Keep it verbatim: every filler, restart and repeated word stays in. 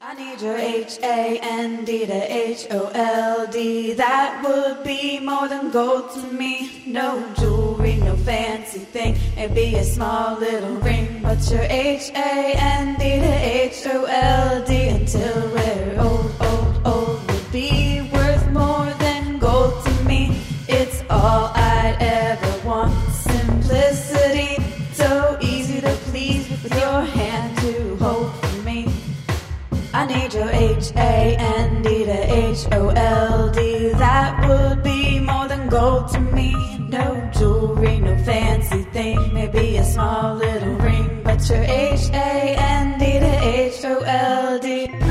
I need your H A N D to H O L D. That would be more than gold to me. No jewelry, no fancy thing. Maybe a small little ring. But your H A N D to H O L D. Until we're old, old, old, would be worth more than gold to me. It's all I'd ever want. Simplicity, so easy to please with your hand to hold for me. I need your H A N D to H O L D. That would be more than gold to me. No jewelry, no fancy thing. Maybe a small little ring. But your H A N D to H O L D.